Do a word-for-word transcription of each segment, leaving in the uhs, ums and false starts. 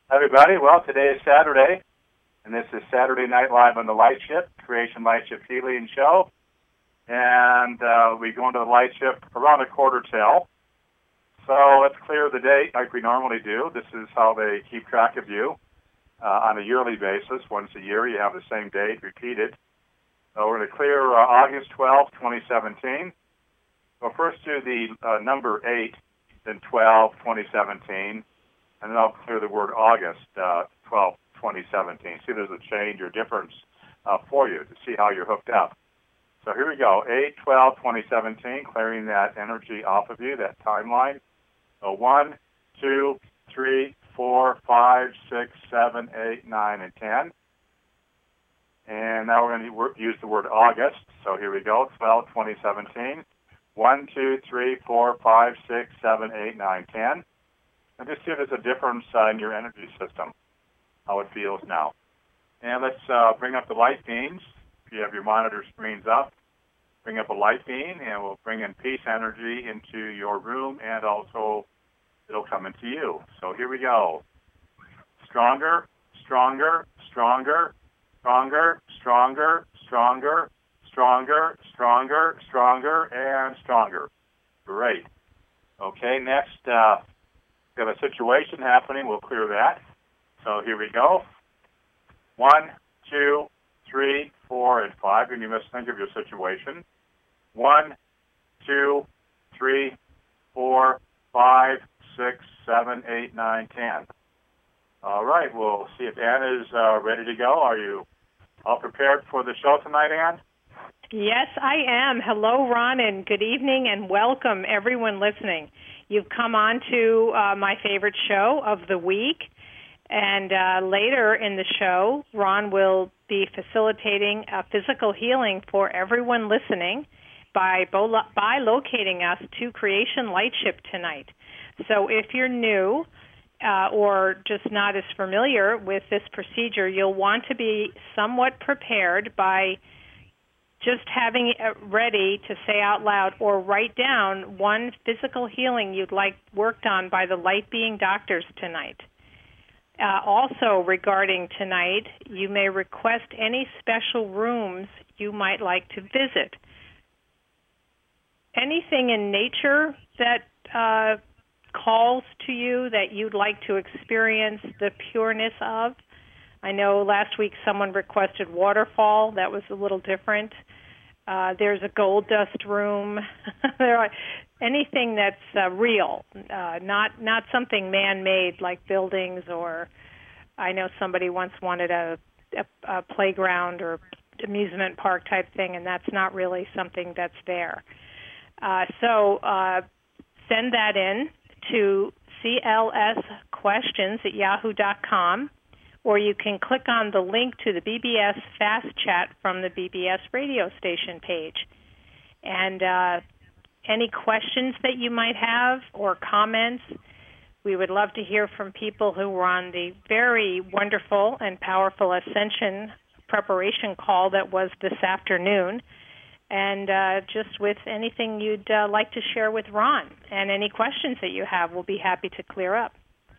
Everybody, well, today is Saturday, and this is Saturday Night Live on the Light Ship, Creation Light Ship Healing Show. And uh, we go into the Light Ship around a quarter till. So let's clear the date like we normally do. This is how they keep track of you uh, on a yearly basis. Once a year, you have the same date repeated. So we're going to clear uh, August twelfth, twenty seventeen. So first do the uh, number eight, then twelve, twenty seventeen. And then I'll clear the word August uh, twelfth, twenty seventeen. See if there's a change or difference uh, for you to see how you're hooked up. So here we go, eight, twelve, twenty seventeen, clearing that energy off of you, that timeline. So one, two, three, four, five, six, seven, eight, nine, and ten. And now we're going to use the word August. So here we go, twelve, twenty seventeen. one, two, three, four, five, six, seven, eight, nine, ten. And just see if there's a difference uh, in your energy system, how it feels now. And let's uh, bring up the light beams. If you have your monitor screens up, bring up a light beam, and we'll bring in peace energy into your room, and also it'll come into you. So here we go. Stronger, stronger, stronger, stronger, stronger, stronger, stronger, stronger, stronger, and stronger. Great. Okay, next, uh, we have a situation happening. We'll clear that. So here we go. One, two, three, four, and five. And you must think of your situation. One, two, three, four, five, six, seven, eight, nine, ten. All right. We'll see if Ann is uh, ready to go. Are you all prepared for the show tonight, Ann? Yes, I am. Hello, Ron, and good evening, and welcome everyone listening. You've come on to uh, my favorite show of the week, and uh, later in the show, Ron will be facilitating a physical healing for everyone listening by, bo- by locating us to Creation Light Ship tonight. So if you're new uh, or just not as familiar with this procedure, you'll want to be somewhat prepared by just having it ready to say out loud or write down one physical healing you'd like worked on by the light being doctors tonight. Uh, also, regarding tonight, you may request any special rooms you might like to visit. Anything in nature that uh, calls to you that you'd like to experience the pureness of? I know last week someone requested waterfall. That was a little different. Uh, there's a gold dust room. there are anything that's uh, real, uh, not not something man-made like buildings, or I know somebody once wanted a, a, a playground or amusement park type thing, and that's not really something that's there. Uh, so uh, send that in to C L S questions at yahoo dot com. Or you can click on the link to the B B S Fast Chat from the B B S radio station page. And uh, any questions that you might have or comments, we would love to hear from people who were on the very wonderful and powerful Ascension preparation call that was this afternoon. And uh, just with anything you'd uh, like to share with Ron. And any questions that you have, we'll be happy to clear up.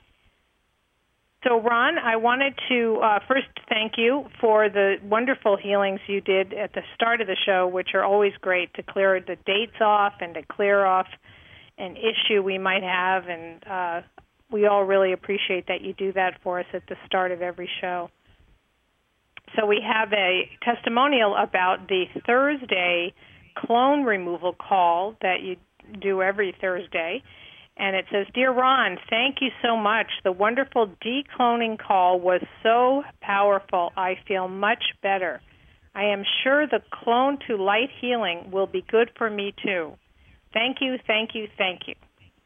So, Ron, I wanted to uh, first thank you for the wonderful healings you did at the start of the show, which are always great to clear the dates off and to clear off an issue we might have. And uh, we all really appreciate that you do that for us at the start of every show. So we have a testimonial about the Thursday clone removal call that you do every Thursday. And it says, Dear Ron, thank you so much. The wonderful decloning call was so powerful. I feel much better. I am sure the clone to light healing will be good for me too. Thank you, thank you, thank you.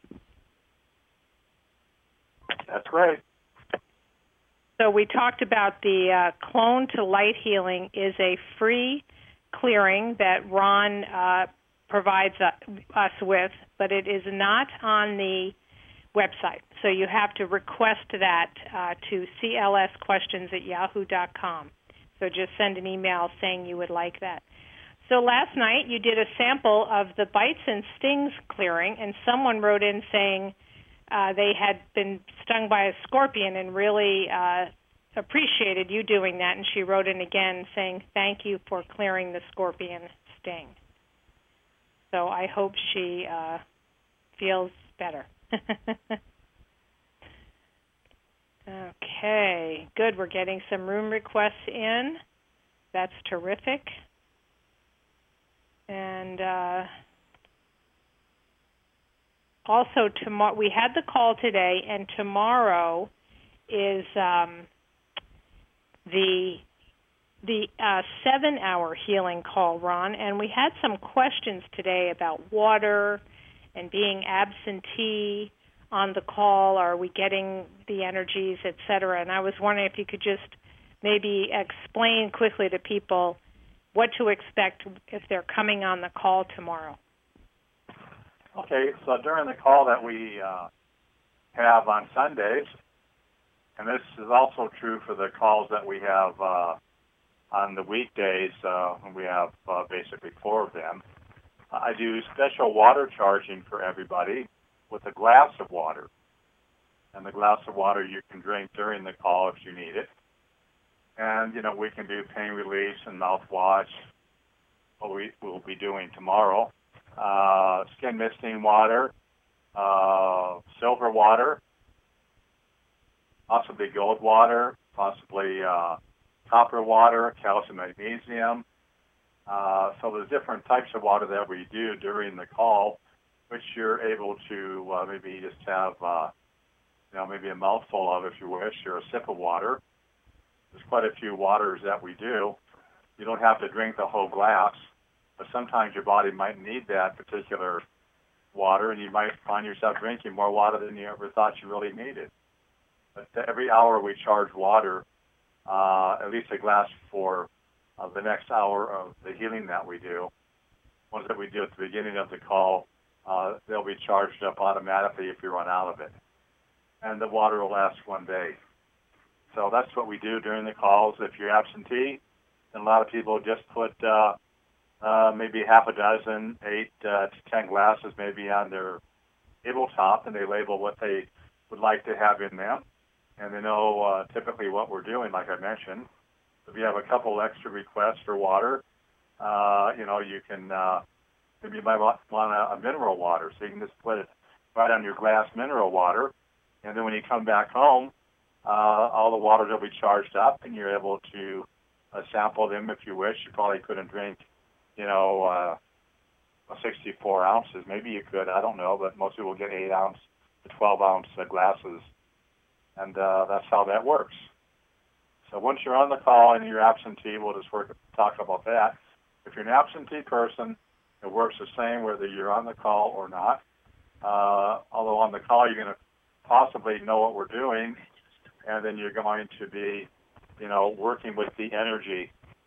That's great. So we talked about the uh, clone to light healing is a free clearing that Ron uh, provides us with, but it is not on the website. So you have to request that uh, to C L S questions at yahoo dot com. So just send an email saying you would like that. So last night you did a sample of the bites and stings clearing, and someone wrote in saying uh, they had been stung by a scorpion and really uh, appreciated you doing that. And she wrote in again saying, thank you for clearing the scorpion sting. So I hope she uh, feels better. Okay, good. We're getting some room requests in. That's terrific. And uh, also, tomorrow we had the call today, and tomorrow is um, the the uh, seven-hour healing call, Ron. And we had some questions today about water and being absentee on the call. Are we getting the energies, et cetera? And I was wondering if you could just maybe explain quickly to people what to expect if they're coming on the call tomorrow. Okay, so during the call that we uh, have on Sundays, and this is also true for the calls that we have uh, on the weekdays, uh, when we have uh, basically four of them, I do special water charging for everybody with a glass of water. And the glass of water you can drink during the call if you need it. And, you know, we can do pain release and mouthwash, what we will be doing tomorrow. Uh, skin misting water, uh, silver water, possibly gold water, possibly uh, copper water, calcium, magnesium. Uh, so there's different types of water that we do during the call, which you're able to uh, maybe just have, uh, you know, maybe a mouthful of if you wish, or a sip of water. There's quite a few waters that we do. You don't have to drink the whole glass, but sometimes your body might need that particular water, and you might find yourself drinking more water than you ever thought you really needed. But every hour we charge water, uh, at least a glass for uh, the next hour of the healing that we do. Ones that we do at the beginning of the call, uh, they'll be charged up automatically if you run out of it. And the water will last one day. So that's what we do during the calls. If you're absentee, then a lot of people just put uh, uh, maybe half a dozen, eight uh, to ten glasses maybe on their tabletop, and they label what they would like to have in them. And they know uh, typically what we're doing, like I mentioned. If you have a couple extra requests for water, uh, you know, you can, uh, maybe you might want a, a mineral water, so you can just put it right on your glass mineral water. And then when you come back home, uh, all the waters will be charged up, and you're able to uh, sample them if you wish. You probably couldn't drink, you know, uh, sixty-four ounces. Maybe you could, I don't know, but most people get eight ounce to twelve ounce uh, glasses. And uh, that's how that works. So once you're on the call and you're absentee, we'll just work, talk about that. If you're an absentee person, it works the same whether you're on the call or not. Uh, although on the call, you're going to possibly know what we're doing, and then you're going to be, you know, working with the energy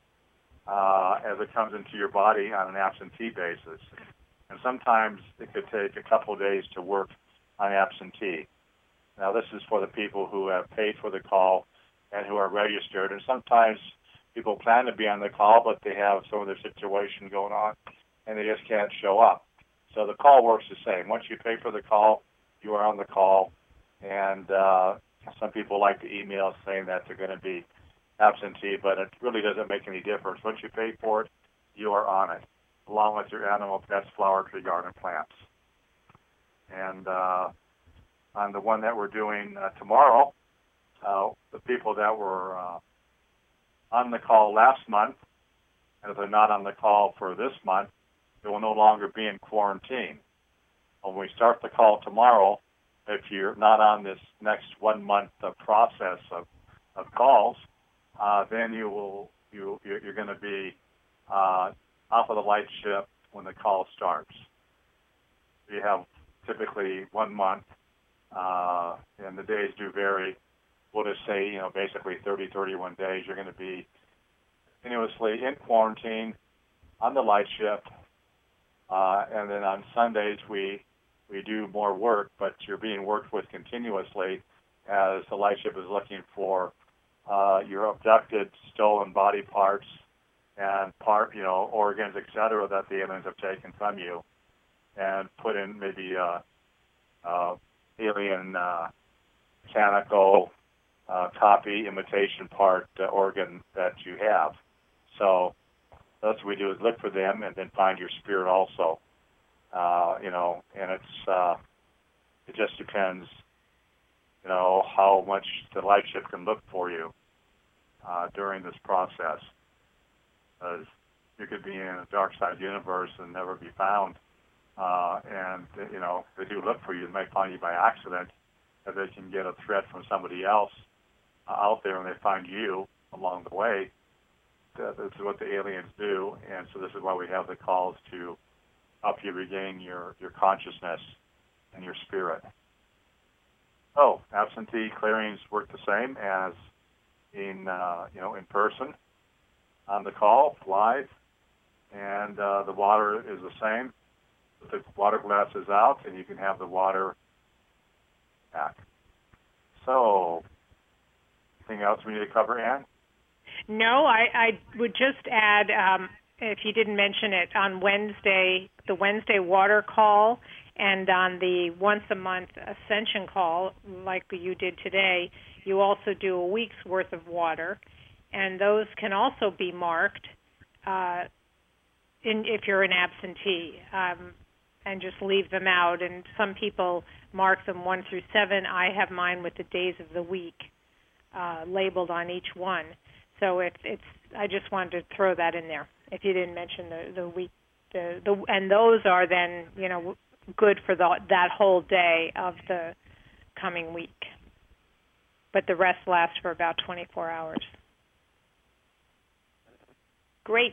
uh, as it comes into your body on an absentee basis. And sometimes it could take a couple of days to work on absentee. Now, this is for the people who have paid for the call and who are registered. And sometimes people plan to be on the call, but they have some of their situation going on, and they just can't show up. So the call works the same. Once you pay for the call, you are on the call. And uh, some people like to email saying that they're going to be absentee, but it really doesn't make any difference. Once you pay for it, you are on it, along with your animal, pets, flower, tree, garden, plants. And uh, on the one that we're doing uh, tomorrow, uh, the people that were uh, on the call last month, and if they're not on the call for this month, they will no longer be in quarantine. When we start the call tomorrow, if you're not on this next one month uh, process of, of calls, uh, then you will you you're going to be uh, off of the light ship when the call starts. You have typically one month, uh, and the days do vary. We'll just say, you know, basically thirty, thirty-one days. You're going to be continuously in quarantine on the light ship, uh, and then on Sundays we we do more work, but you're being worked with continuously as the light ship is looking for uh, your abducted, stolen body parts and part, you know, organs, et cetera, that the aliens have taken from you and put in maybe uh, uh, alien uh, mechanical uh, copy imitation part uh, organ that you have. So that's what we do is look for them and then find your spirit also. Uh, you know, and it's uh, it just depends, you know, how much the light ship can look for you uh, during this process. Because you could be in a dark side universe and never be found. Uh, and, you know, they do look for you. They may find you by accident. If they can get a threat from somebody else uh, out there and they find you along the way, uh, this is what the aliens do. And so this is why we have the calls to help you regain your, your consciousness and your spirit. Oh, absentee clearings work the same as in, uh, you know, in person on the call, live. And uh, the water is the same. The water glass is out, and you can have the water back. So, anything else we need to cover, Ann? No, I, I would just add, um, if you didn't mention it, on Wednesday, the Wednesday water call, and on the once-a-month ascension call, like you did today, you also do a week's worth of water, and those can also be marked uh, in, if you're an absentee. Um, and just leave them out. And some people mark them one through seven. I have mine with the days of the week uh, labeled on each one. So if it's, I just wanted to throw that in there. If you didn't mention the the week, the the and those are then, you know, good for the, that whole day of the coming week. But the rest lasts for about twenty-four hours. Great.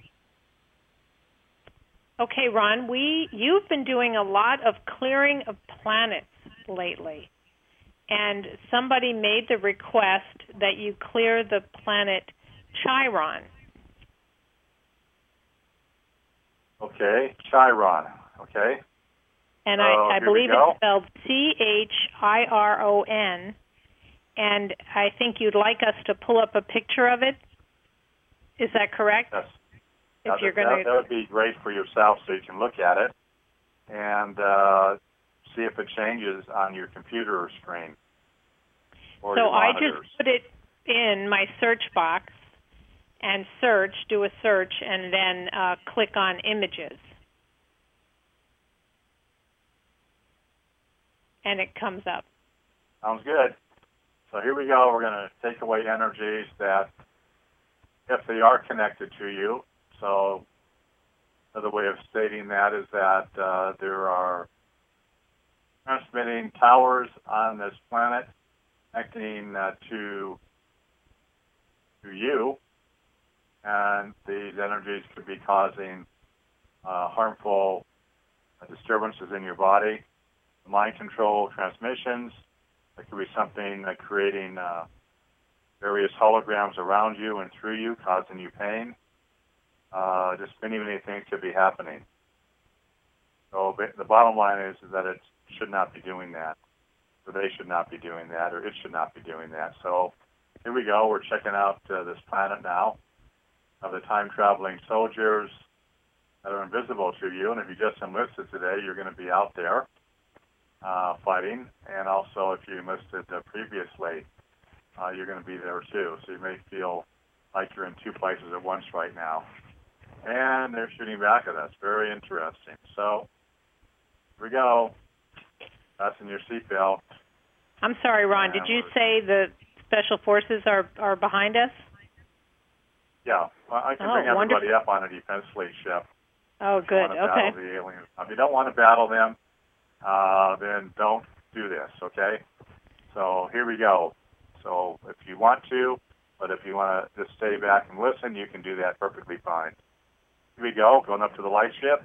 Okay, Ron, we you've been doing a lot of clearing of planets lately, and somebody made the request that you clear the planet Chiron. Okay, Chiron. Okay. And uh, I, I believe it's spelled C H I R O N, and I think you'd like us to pull up a picture of it. Is that correct? Yes. If Uh, you're that, going that would be great for yourself so you can look at it and uh, see if it changes on your computer screen or so your I monitors. just put it in my search box and search, do a search, and then uh, click on images. And it comes up. Sounds good. So here we go. We're going to take away energies that, if they are connected to you. So another way of stating that is that uh, there are transmitting towers on this planet connecting uh, to to you, and these energies could be causing uh, harmful uh, disturbances in your body, mind control transmissions. There could be something uh, creating uh, various holograms around you and through you, causing you pain. Uh, just many, many things could be happening. So the bottom line is that it should not be doing that, or they should not be doing that, or it should not be doing that. So here we go. We're checking out uh, this planet now of the time-traveling soldiers that are invisible to you. And if you just enlisted today, you're going to be out there uh, fighting. And also, if you enlisted uh, previously, uh, you're going to be there too. So you may feel like you're in two places at once right now. And they're shooting back at us. Very interesting. So here we go. Fasten your seatbelt. I'm sorry, Ron. Did you say the Special Forces are, are behind us? Yeah. Well, I can oh, bring everybody wonderful. up on a defense fleet ship. Oh, good. If you want to okay. battle the aliens. If you don't want to battle them, uh, then don't do this, okay? So here we go. So if you want to, but if you want to just stay back and listen, you can do that perfectly fine. Here we go, going up to the light ship,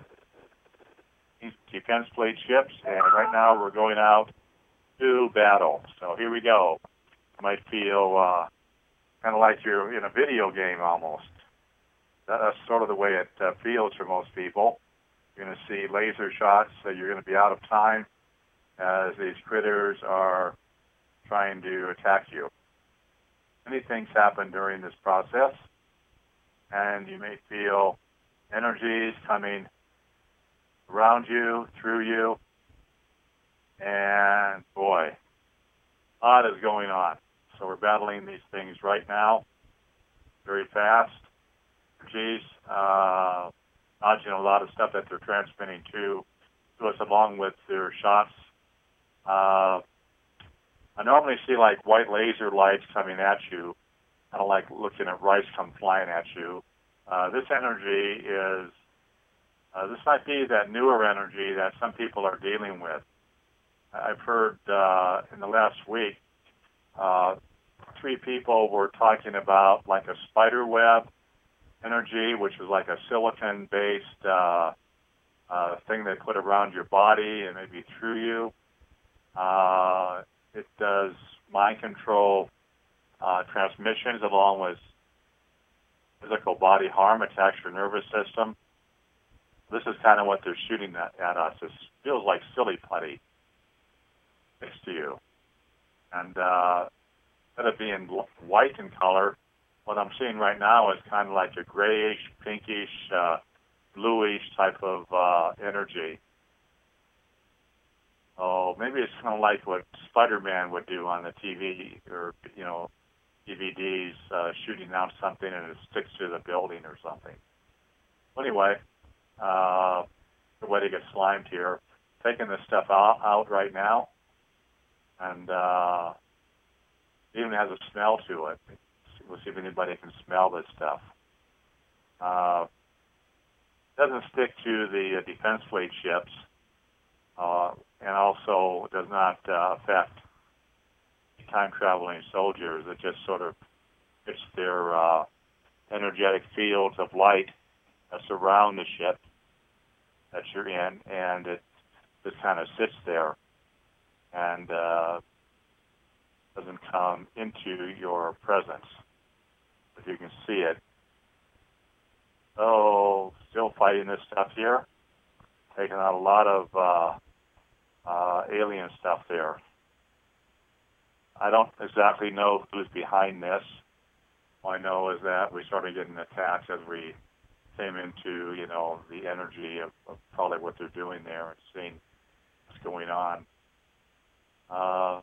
defense fleet ships, and right now we're going out to battle. So here we go. You might feel uh, kind of like you're in a video game almost. That's sort of the way it uh, feels for most people. You're going to see laser shots, so you're going to be out of time as these critters are trying to attack you. Many things happen during this process, and you may feel energies coming around you, through you, and boy, lot is going on. So we're battling these things right now, very fast. Geez, uh, dodging a lot of stuff that they're transmitting to, to us along with their shots. Uh, I normally see like white laser lights coming at you, kind of like looking at rice come flying at you. Uh, this energy is, uh, this might be that newer energy that some people are dealing with. I've heard uh, in the last week, uh, three people were talking about like a spider web energy, which is like a silicon-based uh, uh, thing they put around your body and maybe through you. Uh, it does mind control uh, transmissions along with physical body harm, attacks your nervous system. This is kind of what they're shooting at, at us. It feels like silly putty next to you. And uh, instead of being white in color, what I'm seeing right now is kind of like a grayish, pinkish, uh, bluish type of uh, energy. Oh, maybe it's kind of like what Spider-Man would do on the T V or, you know, D V Ds, uh, shooting out something and it sticks to the building or something. Anyway, uh, the way to get slimed here, taking this stuff out, out right now, and uh, it even has a smell to it. We'll see if anybody can smell this stuff. Uh, doesn't stick to the uh, defense fleet ships, uh, and also does not uh, affect time-traveling soldiers. It just sort of fits their uh, energetic fields of light that surround the ship that you're in, and it just kind of sits there and uh, doesn't come into your presence. If you can see it. Oh, still fighting this stuff here. Taking out a lot of uh, uh, alien stuff there. I don't exactly know who's behind this. All I know is that we started getting attacked as we came into, you know, the energy of, of probably what they're doing there and seeing what's going on. Uh,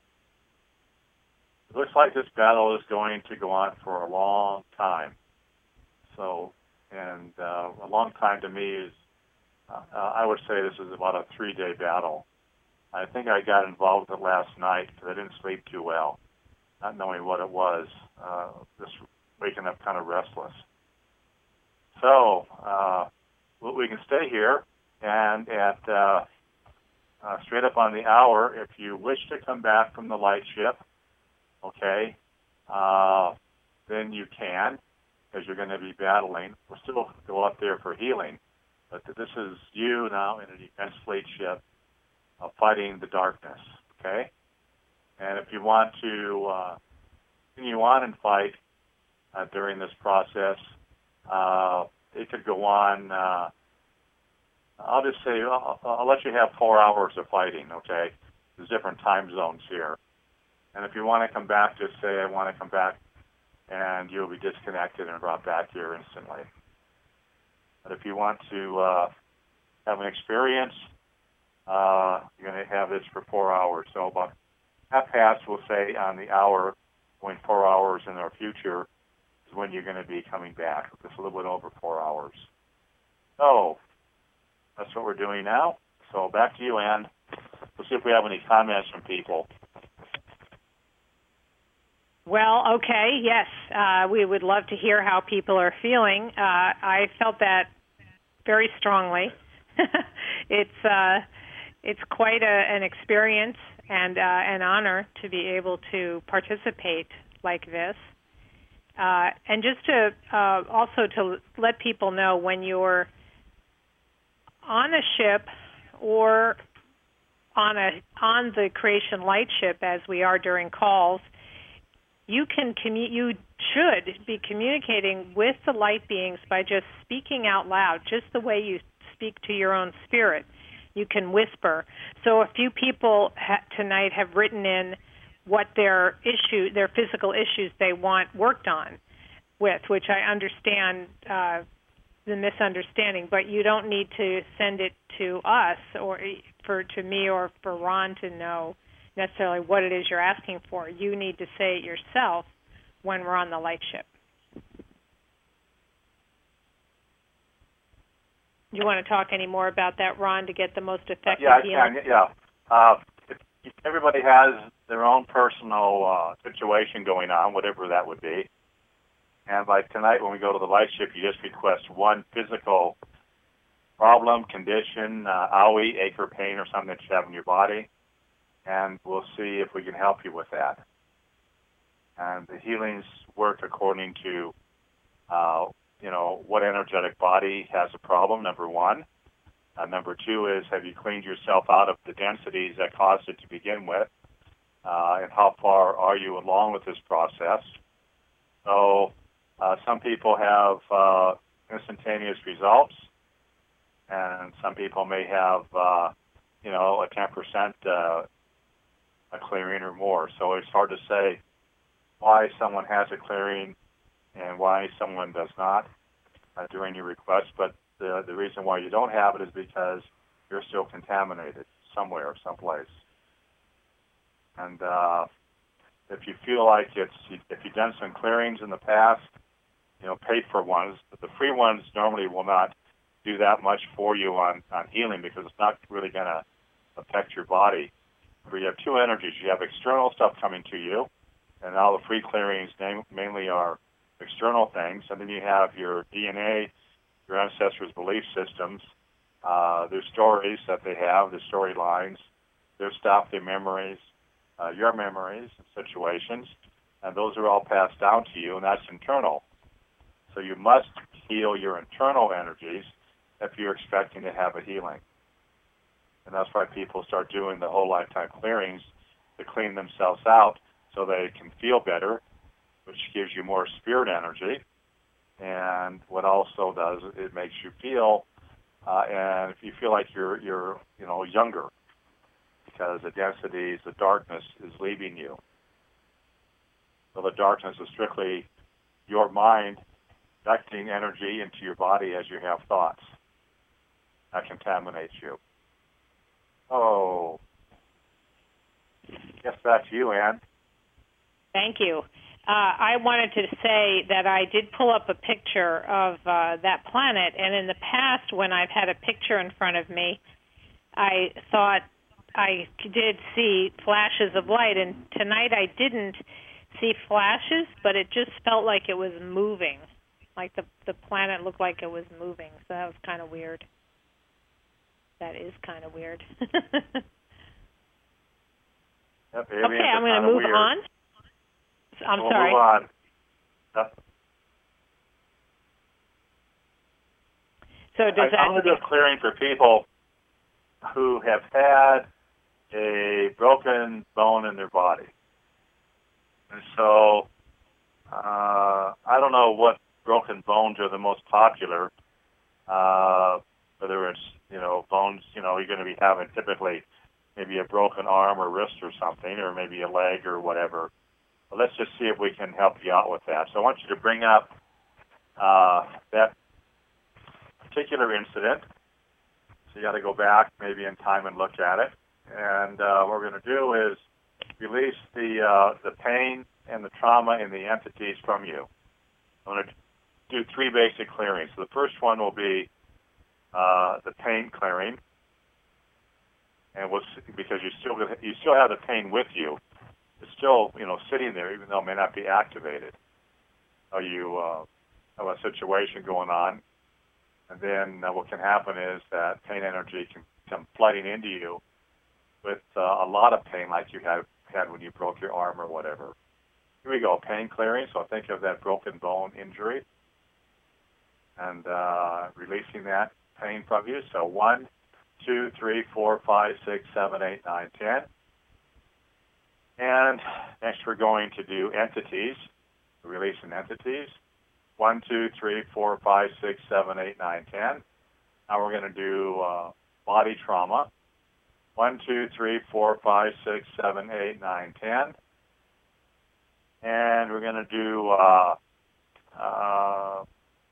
It looks like this battle is going to go on for a long time. So, and uh, a long time to me is, uh, I would say this is about a three-day battle. I think I got involved with it last night because I didn't sleep too well, not knowing what it was, uh, just waking up kind of restless. So, uh, we can stay here, and at uh, uh, straight up on the hour, if you wish to come back from the light ship, okay, uh, then you can, because you're going to be battling. We'll still go up there for healing, but this is you now in a defense fleet ship uh, fighting the darkness, okay? And if you want to uh, continue on and fight uh, during this process, uh, it could go on, uh, I'll just say, I'll, I'll let you have four hours of fighting, okay? There's different time zones here. And if you want to come back, just say, I want to come back, and you'll be disconnected and brought back here instantly. But if you want to uh, have an experience, uh, you're going to have this for four hours. So about half past, we'll say, on the hour, going four hours in our future, is when you're going to be coming back. Just a little bit over four hours. So that's what we're doing now. So back to you, Ann. We'll see if we have any comments from people. Well, okay, yes. Uh, we would love to hear how people are feeling. Uh, I felt that very strongly. it's uh, it's quite a, an experience and uh, an honor to be able to participate like this. Uh, and just to uh, also to let people know, when you're on a ship or on a on the Creation Light ship, as we are during calls, you can commu- you should be communicating with the light beings by just speaking out loud, just the way you speak to your own spirit. You can whisper. So a few people ha- tonight have written in what their issue, their physical issues they want worked on with, which I understand uh, the misunderstanding. But you don't need to send it to us or for to me or for Ron to know necessarily what it is you're asking for. You need to say it yourself when we're on the light ship. Do you want to talk any more about that, Ron, to get the most effective yeah, I healing? can. Yeah, uh, if, if everybody has their own personal uh, situation going on, whatever that would be. And by tonight, when we go to the light ship, you just request one physical problem, condition, uh, owie, ache or pain, or something that you have in your body, and we'll see if we can help you with that. And the healings work according to, uh, you know, what energetic body has a problem, number one. Uh, number two is, have you cleaned yourself out of the densities that caused it to begin with? Uh, and how far are you along with this process? So uh, some people have uh, instantaneous results, and some people may have, uh, you know, a ten percent uh, a clearing or more. So it's hard to say why someone has a clearing and why someone does not uh, during your request. But the, the reason why you don't have it is because you're still contaminated somewhere, someplace. And uh, if you feel like it's, if you've done some clearings in the past, you know, paid for ones, but the free ones normally will not do that much for you on, on healing because it's not really going to affect your body. Where you have two energies. You have external stuff coming to you, and all the free clearings name, mainly are external things. And then you have your D N A, your ancestors' belief systems, uh, their stories that they have, their storylines, their stuff, their memories, uh, your memories and situations, and those are all passed down to you, and that's internal. So you must heal your internal energies if you're expecting to have a healing. And that's why people start doing the whole lifetime clearings to clean themselves out so they can feel better, which gives you more spirit energy. And what also does, it makes you feel, uh, and if you feel like you're, you're, you know, younger, because the densities, the darkness is leaving you. So the darkness is strictly your mind ducting energy into your body as you have thoughts. That contaminates you. Oh, guess back to you, Ann. Thank you. Uh, I wanted to say that I did pull up a picture of uh, that planet, and in the past, when I've had a picture in front of me, I thought I did see flashes of light, and tonight I didn't see flashes, but it just felt like it was moving, like the the planet looked like it was moving, so that was kind of weird. That is kind of weird. Yep, okay, I'm going to move weird. on. I'm we'll sorry. Move on. Yep. So does I, that? I'm going to do a clearing for people who have had a broken bone in their body, and so uh, I don't know what broken bones are the most popular. Uh, whether it's, you know, bones, you know, you're going to be having typically maybe a broken arm or wrist or something, or maybe a leg or whatever. But let's just see if we can help you out with that. So I want you to bring up uh, that particular incident. So you got to go back maybe in time and look at it. And uh, what we're going to do is release the uh, the pain and the trauma and the entities from you. I'm going to do three basic clearings. So the first one will be Uh, the pain clearing, and we'll see, because you still you still have the pain with you. It's still, you know, sitting there, even though it may not be activated. Or you uh, have a situation going on, and then uh, what can happen is that pain energy can come flooding into you with uh, a lot of pain, like you had had when you broke your arm or whatever. Here we go, pain clearing. So think of that broken bone injury, and uh, releasing that pain from you. So one, two, three, four, five, six, seven, eight, nine, ten. And next we're going to do entities, releasing entities. One, two, three, four, five, six, seven, eight, nine, ten. Now we're going to do uh, body trauma. One, two, three, four, five, six, seven, eight, nine, ten. And we're going to do uh, uh,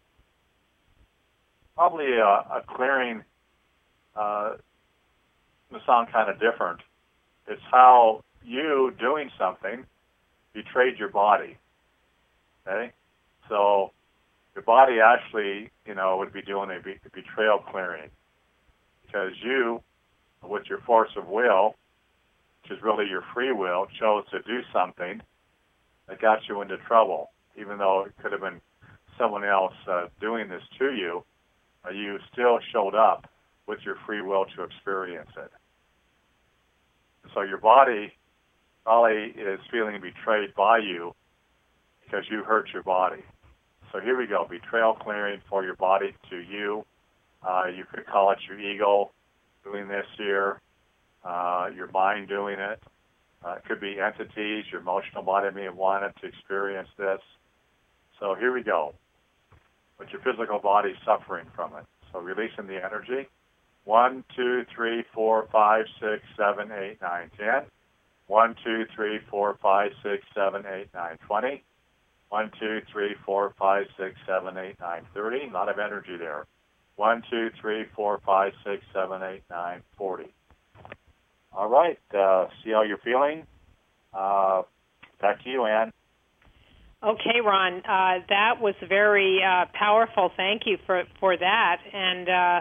probably a, a clearing. Uh, it sound kind of different. It's how you doing something betrayed your body. Okay? So your body actually, you know, would be doing a be- betrayal clearing because you, with your force of will, which is really your free will, chose to do something that got you into trouble, even though it could have been someone else uh, doing this to you. Uh, you still showed up with your free will to experience it. So your body probably is feeling betrayed by you because you hurt your body. So here we go, betrayal clearing for your body to you. Uh, you could call it your ego doing this here, uh, your mind doing it. Uh, it could be entities, your emotional body may have wanted to experience this. So here we go, but your physical body suffering from it. So releasing the energy. One, two, three, four, five, six, seven, eight, nine, ten. One, two, three, four, five, six, seven, eight, nine, twenty. One, two, three, four, five, six, seven, eight, nine, thirty. A lot of energy there. One, two, three, four, five, six, seven, eight, nine, forty. All right. Uh, see how you're feeling? Uh, back to you, Ann. Okay, Ron. Uh, that was very uh, powerful. Thank you for, for that. And uh,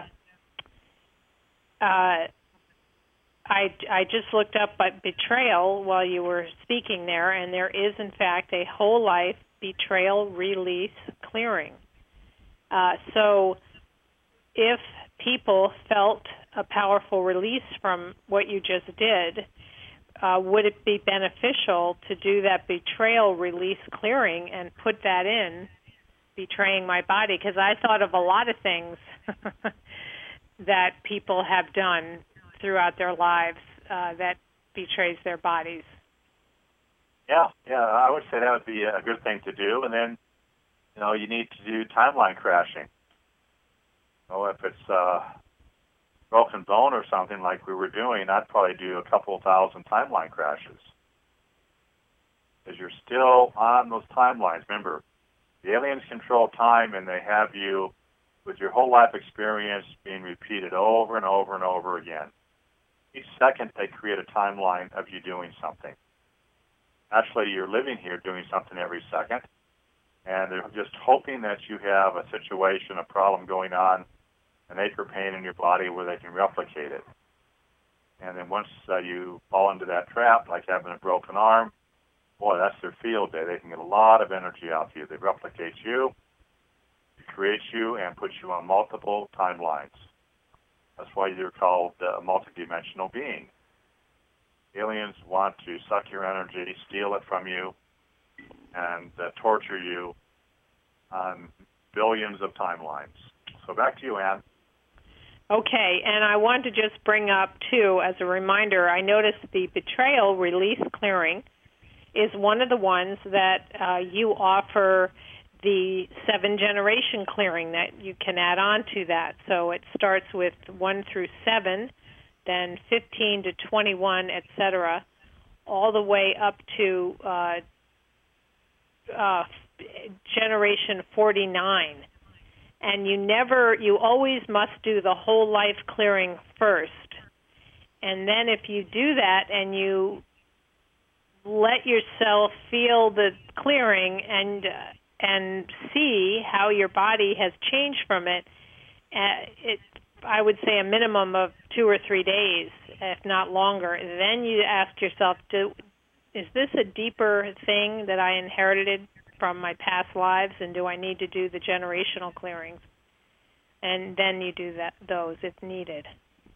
uh, I, I just looked up at betrayal while you were speaking there, and there is, in fact, a whole life betrayal release clearing. Uh, so if people felt a powerful release from what you just did, uh, would it be beneficial to do that betrayal release clearing and put that in, betraying my body? Because I thought of a lot of things that people have done throughout their lives uh, that betrays their bodies. Yeah, yeah, I would say that would be a good thing to do. And then, you know, you need to do timeline crashing. You know, if it's uh, broken bone or something like we were doing, I'd probably do a couple of thousand timeline crashes. Because you're still on those timelines. Remember, the aliens control time, and they have you with your whole life experience being repeated over and over and over again. Each second, they create a timeline of you doing something. Actually, you're living here doing something every second, and they're just hoping that you have a situation, a problem going on, an ache or pain in your body where they can replicate it. And then once uh, you fall into that trap, like having a broken arm, boy, that's their field day. They can get a lot of energy out of you. They replicate you, they create you, and put you on multiple timelines. That's why you're called a multidimensional being. Aliens want to suck your energy, steal it from you, and uh, torture you on billions of timelines. So back to you, Ann. Okay, and I want to just bring up, too, as a reminder, I noticed the betrayal release clearing is one of the ones that uh, you offer the seven-generation clearing that you can add on to that. So it starts with one through seven, then fifteen to twenty-one, et cetera, all the way up to uh, uh, generation forty-nine. And you never, you always must do the whole life clearing first. And then if you do that and you let yourself feel the clearing and uh, and see how your body has changed from it, uh, it I would say a minimum of two or three days, if not longer. Then you ask yourself, do, is this a deeper thing that I inherited from my past lives, and do I need to do the generational clearings? And then you do that those if needed.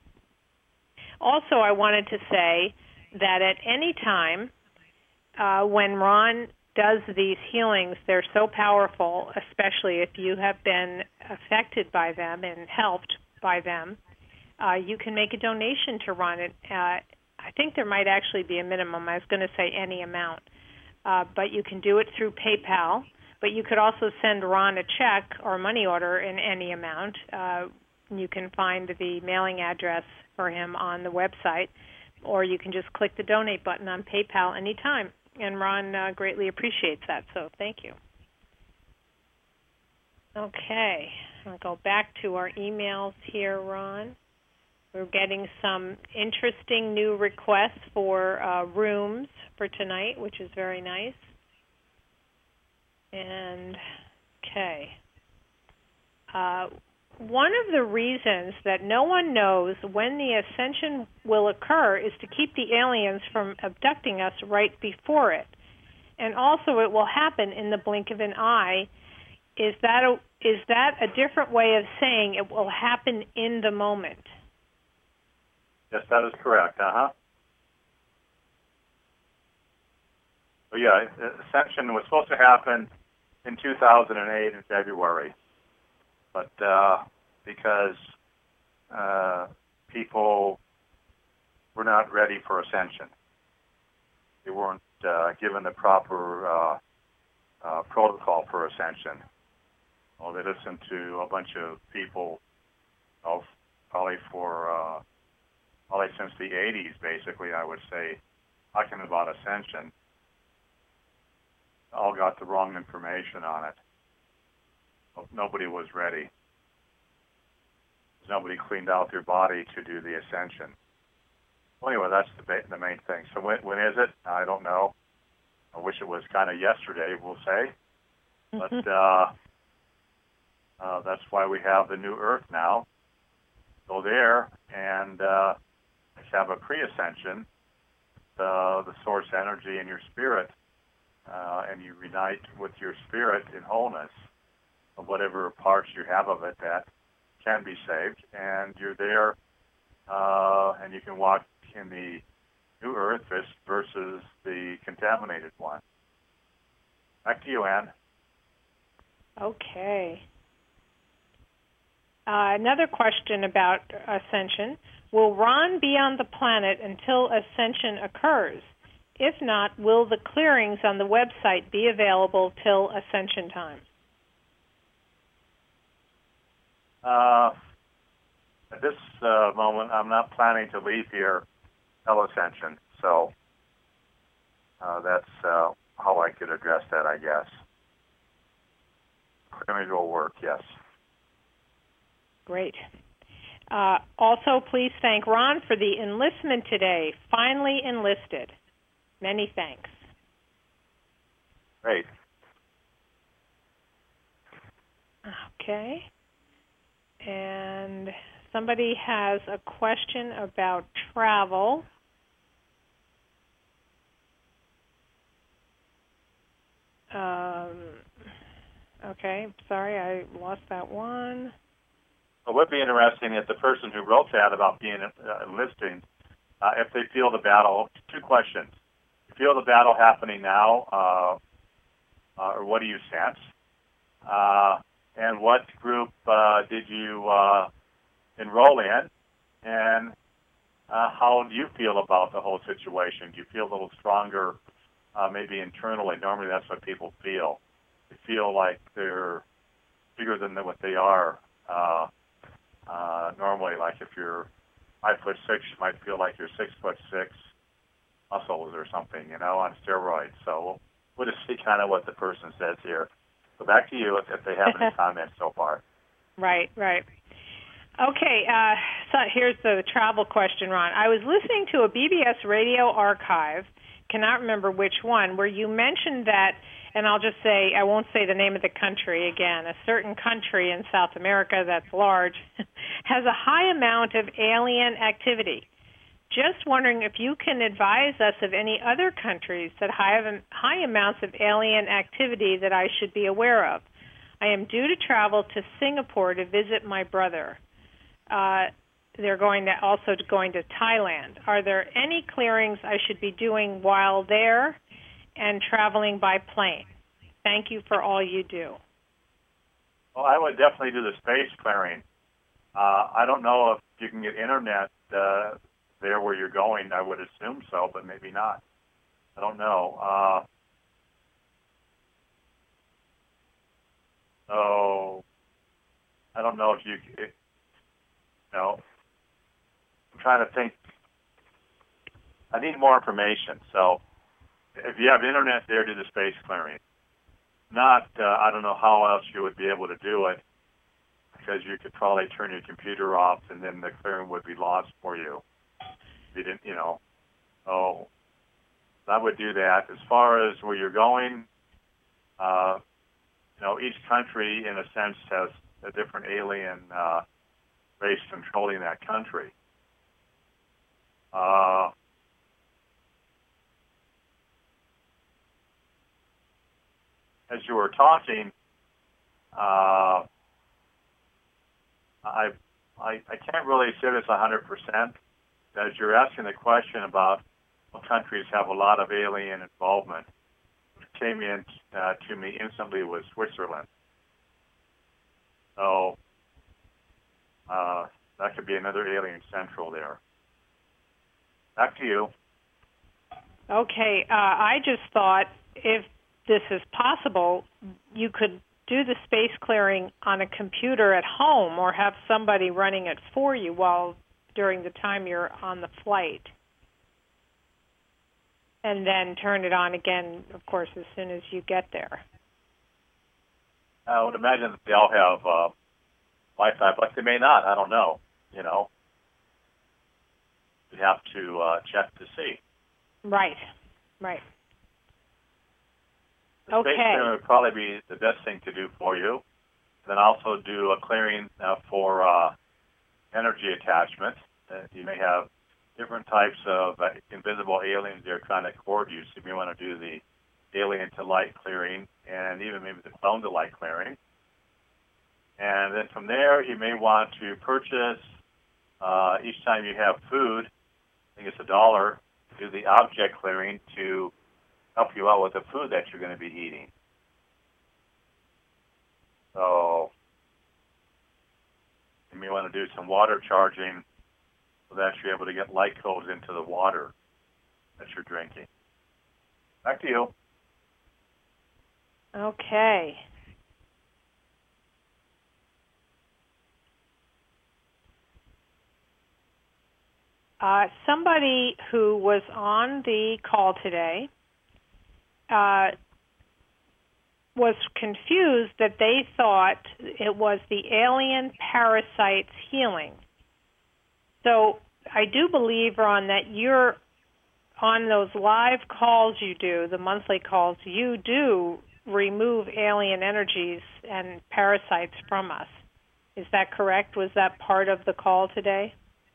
Also, I wanted to say that at any time uh, when Ron does these healings, they're so powerful, especially if you have been affected by them and helped by them, uh, you can make a donation to Ron. Uh, I think there might actually be a minimum. I was going to say any amount. Uh, but you can do it through PayPal. But you could also send Ron a check or money order in any amount. Uh, you can find the mailing address for him on the website, or you can just click the donate button on PayPal anytime. And Ron uh, greatly appreciates that, so thank you. Okay, I'll go back to our emails here, Ron. We're getting some interesting new requests for uh, rooms for tonight, which is very nice. And, okay. Uh, one of the reasons that no one knows when the ascension will occur is to keep the aliens from abducting us right before it. And also it will happen in the blink of an eye. Is that a, is that a different way of saying it will happen in the moment? Yes, that is correct. Uh-huh. So, yeah, ascension was supposed to happen in two thousand eight in February. But uh, because uh, people were not ready for ascension, they weren't uh, given the proper uh, uh, protocol for ascension. Well, they listened to a bunch of people, oh, probably for uh, probably since the eighties, basically, I would say, talking about ascension. All got the wrong information on it. Nobody was ready. Nobody cleaned out their body to do the ascension. Well, anyway, that's the, ba- the main thing. So when, when is it? I don't know. I wish it was kind of yesterday, we'll say. But uh, uh, that's why we have the new Earth now. Go there and uh, have a pre-ascension, uh, the source energy in your spirit, uh, and you unite with your spirit in wholeness of whatever parts you have of it that can be saved, and you're there, uh, and you can walk in the new Earth versus the contaminated one. Back to you, Ann. Okay. Uh, another question about ascension. Will Ron be on the planet until ascension occurs? If not, will the clearings on the website be available till ascension time? Uh, at this uh, moment, I'm not planning to leave here till ascension, so uh, that's uh, how I could address that, I guess. Clearings will work, yes. Great. Uh, also, please thank Ron for the enlistment today. Finally enlisted. Many thanks. Great. Okay. And somebody has a question about travel. Um, okay, sorry, I lost that one. It would be interesting if the person who wrote that about being uh, enlisting, uh, if they feel the battle, two questions. You feel the battle happening now, uh, uh, or what do you sense? Uh, and what group uh, did you uh, enroll in? And uh, how do you feel about the whole situation? Do you feel a little stronger, uh, maybe internally? Normally that's what people feel. They feel like they're bigger than what they are. Uh, uh, normally, like if you're five foot six, you might feel like you're six foot six muscles or something, you know, on steroids. So we'll, we'll just see kind of what the person says here. So back to you if, if they have any comments so far. Right, right. Okay, uh, so here's the travel question, Ron. I was listening to a B B S radio archive, cannot remember which one, where you mentioned that, and I'll just say, I won't say the name of the country again, a certain country in South America that's large has a high amount of alien activity. Just wondering if you can advise us of any other countries that have high amounts of alien activity that I should be aware of. I am due to travel to Singapore to visit my brother. Uh, they're going to also going to Thailand. Are there any clearings I should be doing while there and traveling by plane? Thank you for all you do. Well, I would definitely do the space clearing. Uh, I don't know if you can get internet uh, there where you're going. I would assume so, but maybe not. I don't know. Uh, so I don't know if you, it, you know, I'm trying to think. I need more information. So if you have internet there, do the space clearing. Not, uh, I don't know how else you would be able to do it. because you could probably turn your computer off, and then the clearing would be lost for you. If you didn't, you know. So I would do that. As far as where you're going, uh, you know, each country, in a sense, has a different alien uh, race controlling that country. Uh, as you were talking, uh, I, I I can't really say this one hundred percent. As you're asking the question about what countries have a lot of alien involvement, what came in uh, to me instantly was Switzerland. So uh, that could be another alien central there. Back to you. Okay, uh, I just thought if this is possible, you could do the space clearing on a computer at home or have somebody running it for you while during the time you're on the flight. And then turn it on again, of course, as soon as you get there. I would imagine that they all have uh, Wi-Fi, but they may not. I don't know. You know, you have to uh, check to see. Right, right. The okay. Space clearing would probably be the best thing to do for you. Then also do a clearing uh, for uh, energy attachment. Uh, you may have different types of uh, invisible aliens that are trying to court you, so you may want to do the alien to light clearing and even maybe the clone to light clearing. And then from there, you may want to purchase, uh, each time you have food, I think it's a dollar, do the object clearing to help you out with the food that you're going to be eating. So you may want to do some water charging so that you're able to get light codes into the water that you're drinking. Back to you. Okay. Uh, somebody who was on the call today uh, was confused that they thought it was the alien parasites healing. So I do believe, Ron, that you're on those live calls you do, the monthly calls, you do remove alien energies and parasites from us. Is that correct? Was that part of the call today?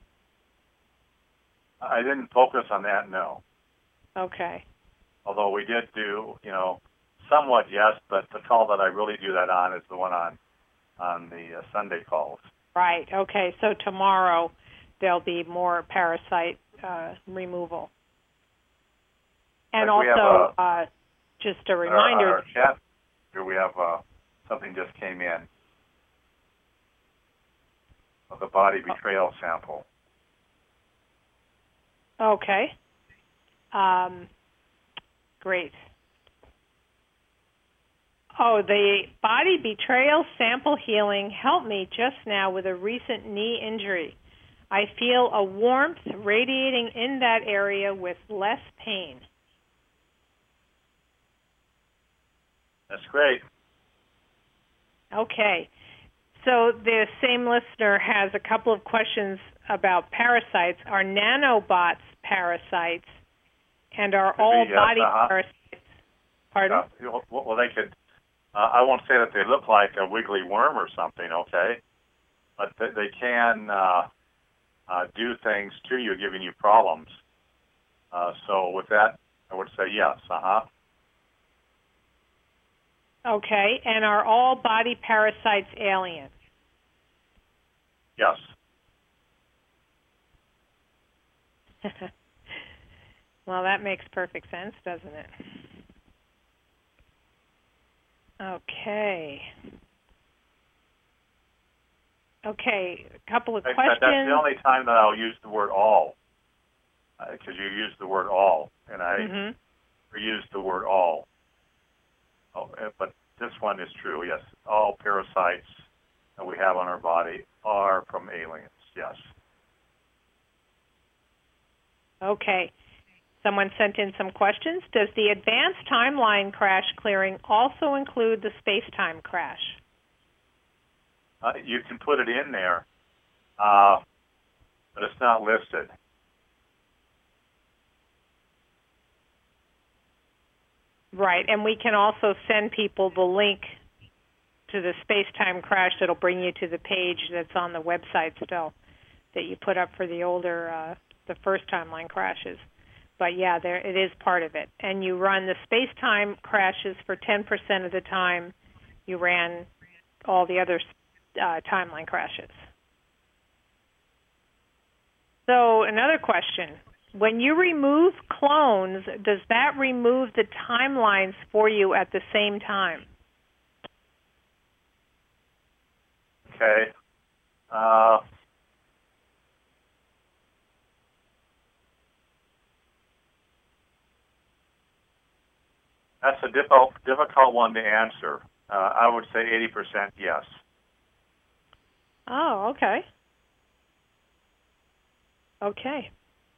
I didn't focus on that, no. Okay. Although we did do, you know, somewhat yes, but the call that I really do that on is the one on on the uh, Sunday calls. Right. Okay. So tomorrow there'll be more parasite uh, removal. And like also, a, uh, just a reminder. Our, our chat here we have uh, something just came in of the body betrayal sample. Okay. Um, great. Oh, the body betrayal sample healing helped me just now with a recent knee injury. I feel a warmth radiating in that area with less pain. That's great. Okay. So the same listener has a couple of questions about parasites. Are nanobots parasites? And are Could all be, yes, body uh-huh. parasites? Pardon? Uh, well, they could, uh, I won't say that they look like a wiggly worm or something, okay? But th- they can uh, uh, do things to you, giving you problems. Uh, so with that, I would say yes, uh-huh. Okay. And are all body parasites alien? Yes. Well, that makes perfect sense, doesn't it? Okay. Okay, a couple of In questions. fact, that's the only time that I'll use the word all, because uh, you use the word all, and I mm-hmm. use the word all. Oh, but this one is true, yes. All parasites that we have on our body are from aliens, yes. Okay. Someone sent in some questions. Does the advanced timeline crash clearing also include the space-time crash? Uh, you can put it in there, uh, but it's not listed. Right, and we can also send people the link to the space-time crash that'll bring you to the page that's on the website still that you put up for the older, uh, the first timeline crashes. But yeah, there it is part of it. And you run the space-time crashes for ten percent of the time you ran all the other uh, timeline crashes. So another question. When you remove clones, does that remove the timelines for you at the same time? Okay. Uh, that's a difficult, difficult one to answer. Uh, I would say eighty percent yes. Oh, okay. Okay.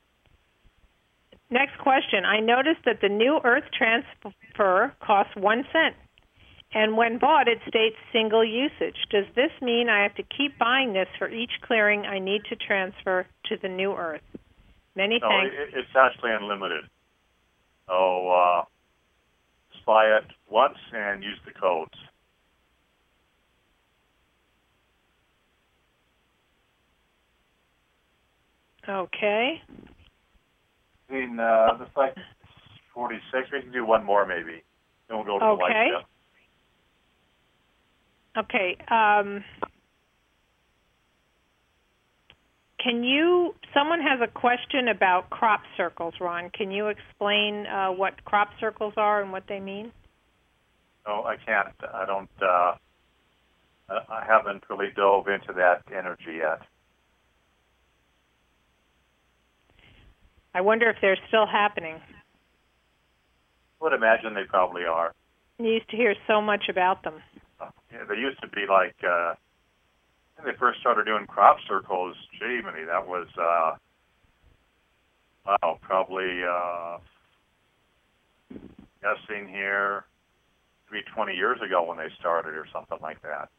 Next question. I noticed that the new Earth transfer costs one cent, and when bought, it states single usage. Does this mean I have to keep buying this for each clearing I need to transfer to the new Earth? Many no, thanks. It, it's actually unlimited. So uh, just buy it once and use the codes. Okay. I mean, uh, it's like forty-six. We can do one more maybe. Then we'll go to Okay. the light ship. Okay. Um, can you, someone has a question about crop circles, Ron. Can you explain uh, what crop circles are and what they mean? No, I can't. I don't, uh, I haven't really dove into that energy yet. I wonder if they're still happening. I would imagine they probably are. You used to hear so much about them. Uh, yeah, they used to be like, uh, when they first started doing crop circles, gee, Minnie, that was, uh, wow, probably, uh, guessing here, maybe twenty years ago when they started or something like that.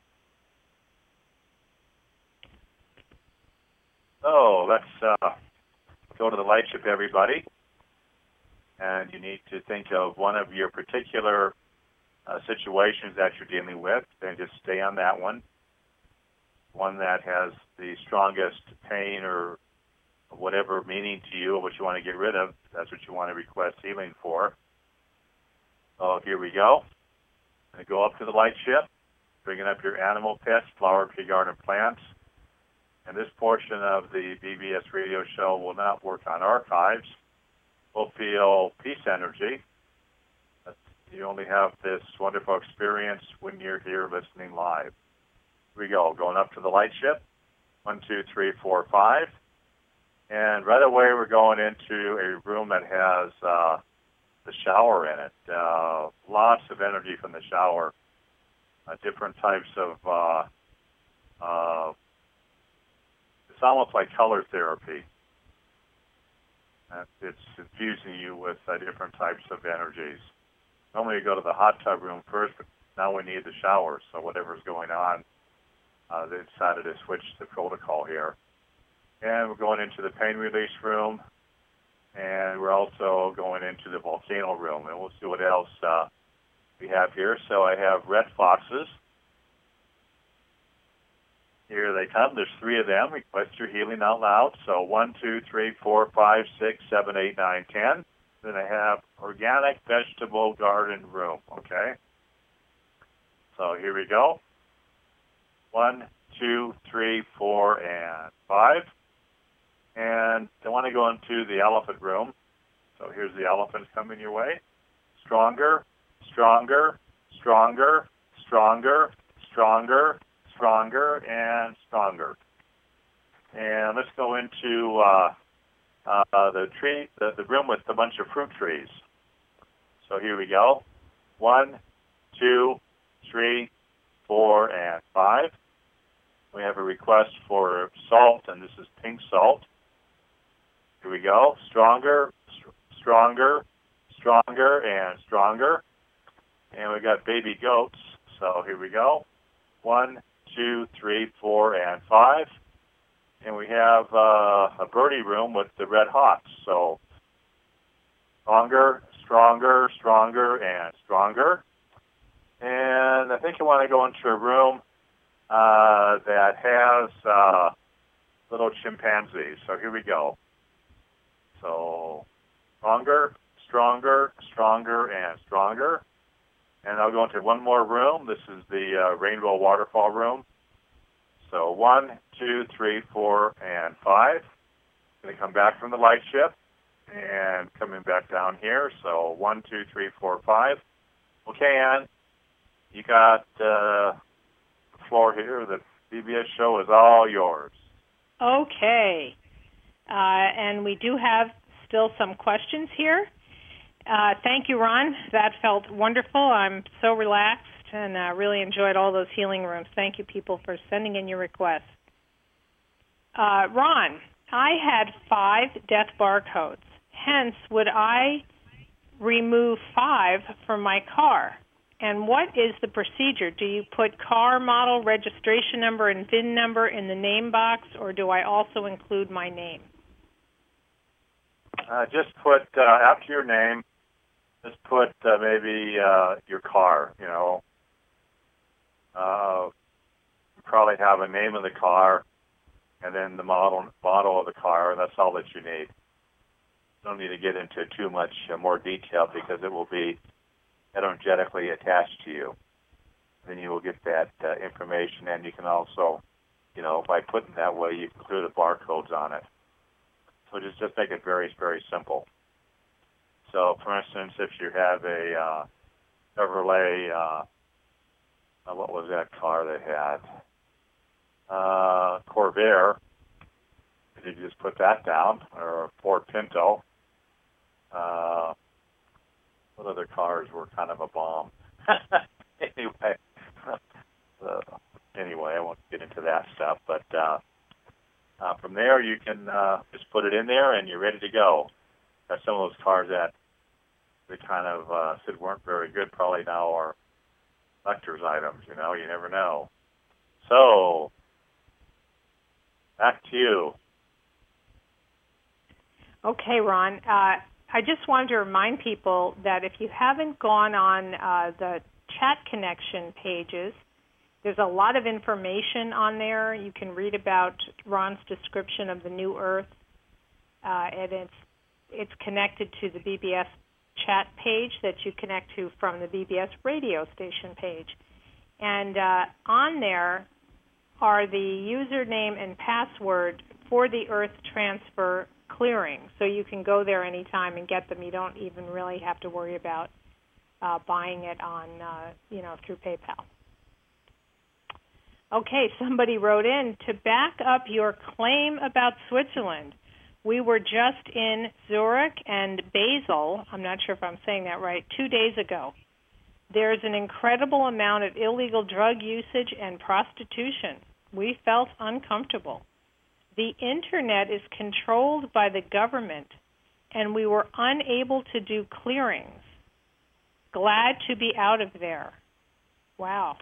So let's uh, go to the light ship, everybody. And you need to think of one of your particular uh, situations that you're dealing with, and just stay on that one. One that has the strongest pain or whatever meaning to you, or what you want to get rid of. That's what you want to request healing for. So here we go. And go up to the light ship, bringing up your animal pets, flower, tree, garden, plants. And this portion of the B B S radio show will not work on archives. We'll feel peace energy. You only have this wonderful experience when you're here listening live. Here we go, going up to the light ship. One, two, three, four, five. And right away we're going into a room that has uh, the shower in it. Uh, lots of energy from the shower. Uh, different types of, uh, uh, it's almost like color therapy. Uh, it's infusing you with uh, different types of energies. Normally you go to the hot tub room first, but now we need the shower. So whatever's going on, uh, they decided to switch the protocol here. And we're going into the pain release room. And we're also going into the volcano room, and we'll see what else uh, we have here. So I have red foxes. Here they come. There's three of them. Request your healing out loud. So one, two, three, four, five, six, seven, eight, nine, ten. Then I have organic vegetable garden room. Okay. So here we go. One, two, three, four, and five. And I want to go into the elephant room. So here's the elephants coming your way. Stronger, stronger, stronger, stronger, stronger, stronger, and stronger. And let's go into uh, uh, the tree, the, the room with a bunch of fruit trees. So here we go. One, two, three, four, and five. We have a request for salt, and this is pink salt. Here we go. Stronger, st- stronger, stronger, and stronger. And we got baby goats. So here we go. One, two, three, four, and five. And we have uh, a birdie room with the Red Hawks. So stronger, stronger, stronger, and stronger. And I think I want to go into a room uh, that has uh, little chimpanzees. So here we go. So stronger, stronger, stronger, and stronger. And I'll go into one more room. This is the uh, Rainbow Waterfall room. So one, two, three, four, and five. Going to come back from the light ship and coming back down here. So one, two, three, four, five. Okay, Ann, you got uh, the floor here. The B B S show is all yours. Okay. Uh, and we do have still some questions here. Uh, thank you, Ron. That felt wonderful. I'm so relaxed and uh, really enjoyed all those healing rooms. Thank you, people, for sending in your requests. Uh, Ron, I had five death barcodes. Hence, would I remove five from my car? And what is the procedure? Do you put car model, registration number, and V I N number in the name box, or do I also include my name? Uh, just put, uh, after your name, just put uh, maybe uh, your car, you know. Uh, you probably have a name of the car and then the model model of the car, and that's all that you need. You don't need to get into too much uh, more detail because it will be energetically attached to you. Then you will get that uh, information, and you can also, you know, by putting that way, you can clear the barcodes on it. So just, just make it very, very simple. So, for instance, if you have a uh, Chevrolet, uh, uh, what was that car they had? Uh, Corvair, you just put that down, or a Ford Pinto. Uh, what other cars were kind of a bomb? anyway, uh, anyway, I won't get into that stuff, but uh, uh, from there you can uh, just put it in there and you're ready to go. Uh, some of those cars that they kind of uh, said weren't very good probably now are collector's items, you know, you never know. So, back to you. Okay, Ron. Uh, I just wanted to remind people that if you haven't gone on uh, the chat connection pages, there's a lot of information on there. You can read about Ron's description of the new Earth, uh, and it's it's connected to the B B S chat page that you connect to from the B B S radio station page. And uh, on there are the username and password for the Earth Transfer Clearing. So you can go there anytime and get them. You don't even really have to worry about uh, buying it on, uh, you know, through PayPal. Okay, somebody wrote in, to back up your claim about Switzerland, we were just in Zurich and Basel, I'm not sure if I'm saying that right, two days ago. There's an incredible amount of illegal drug usage and prostitution. We felt uncomfortable. The Internet is controlled by the government, and we were unable to do clearings. Glad to be out of there. Wow.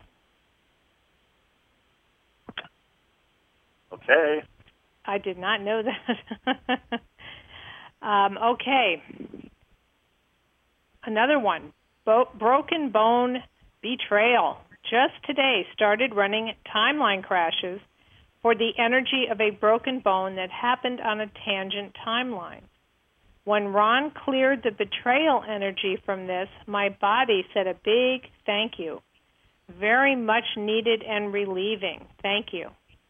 Okay. I did not know that. um, okay. Another one. Bo- broken bone betrayal. Just today started running timeline crashes for the energy of a broken bone that happened on a tangent timeline. When Ron cleared the betrayal energy from this, my body said a big thank you. Very much needed and relieving. Thank you.